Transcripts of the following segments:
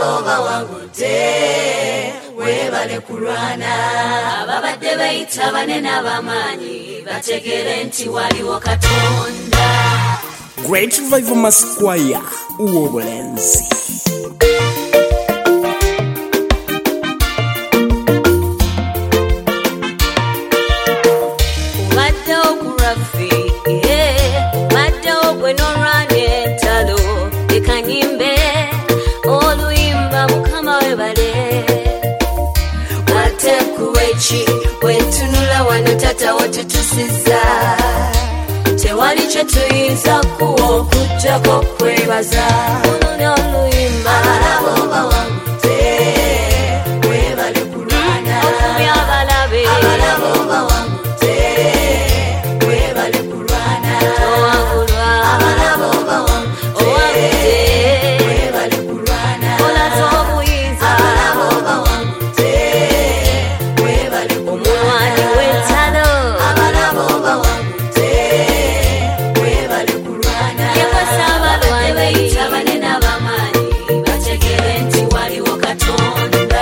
abalabo bawangudde webale kulwana ababadde bayita banene abamanyi bategere nti waliwo Katonda. Great Revival Masquire uwobulenzi. Wetunula wano tata wotutusiza tewali kye tuyinza kuwa okujjako kwebaza luno oluyimba abalabo bawangudde webale kulwana okumya abalabe abalabo bawangudde webale kulwana towangulwa abalabo bawangudde webale kulwana olaza obuyinza abalabo bawangudde omwani w'entalo abalabo bawangudde webale kulwana yekosa abalwanyi bayita banene abamanyi bategere nti waliwo Katonda.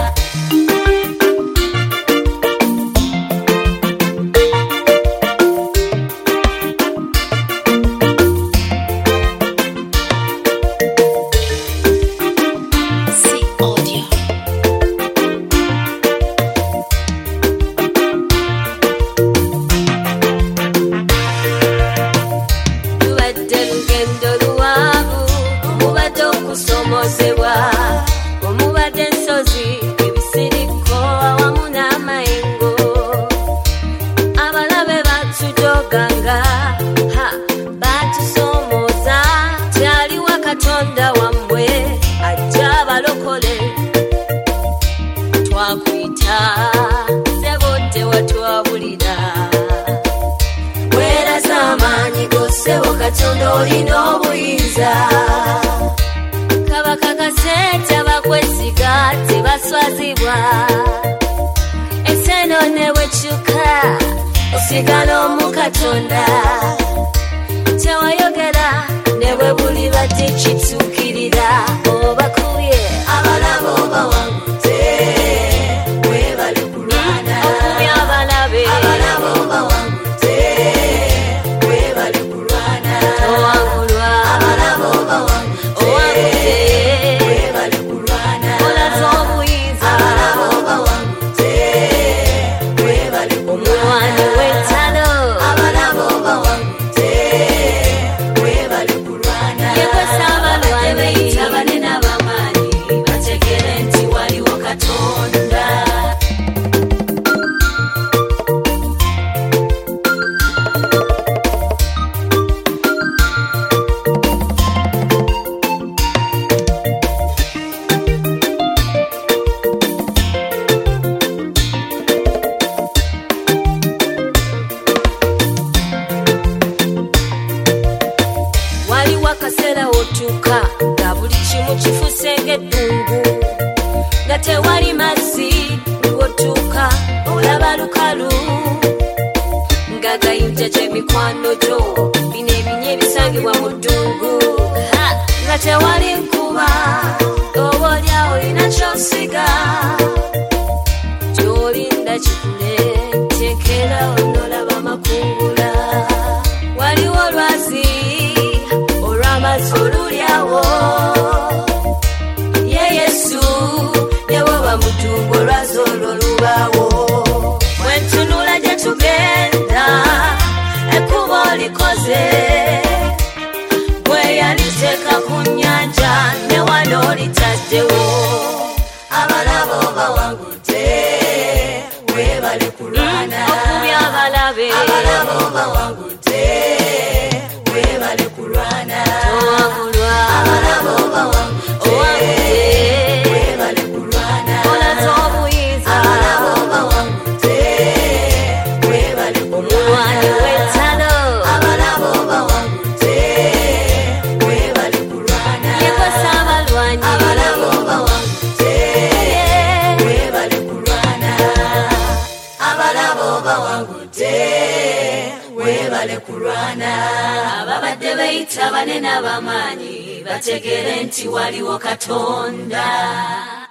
Omubadde ensozi ebisiriko awamu n'amayengo abalabe batujoganga batusomooza tyaliwo Katonda wammwe ajja abalokole twakuyita sebo tewatwabulira weraza amaanyi go sebo Katonda olina obuyinza kabakakasete bakwesiga tebaswazibwa eseno ne bwekyuka osigala omu Katonda tewayogera ne bwe buli badde kituukirira obakubye abalabo bawangudde webale kulwana okubya abalabe abalabo bawangudde webale kulwana towangulwa abalabo bawangudde webale kulwana olaza obuyinza abalabo bawangudde webale omwani w'entalo abalabo bawangudde webale kulwana yekosa abalwanyi bayita banene abamanyi bategere nti waliwo Katonda. Waliwo akaseera otuuka nga buli kimu kifuse ng'eddungu nga tewali mazzi wotuuka olaba lukalu nga gayinja gy'emikwano gyo bino ebinya ebisangibwa mu ddungu nga tewali nkuba oba olyawo olina ky'osiga gy'olinda kikule tekera onolaba makungula waliwo olwazi olulyawo ye Yesu newe bamutungo olwazi olwo lubaawo bwentunula gye tugenda ekkubo likoze bwe yaliteeka ku nnyanja ne wano litaddewo abalabo bawangudde webale kulwana okubya abalabe abalabo bawangudde webale kulwana towangulwa abalabo bawangudde webale kulwana olaza obuyinza abalabo bawangudde webale omwani w'entalo abalabo bawangudde webale kulwana yekosa abalwanyi abalabo bawangudde webale kulwana abalabo bawangudde webale kulwana ababadde bayita banene abamanyi bategere nti waliwo Katonda.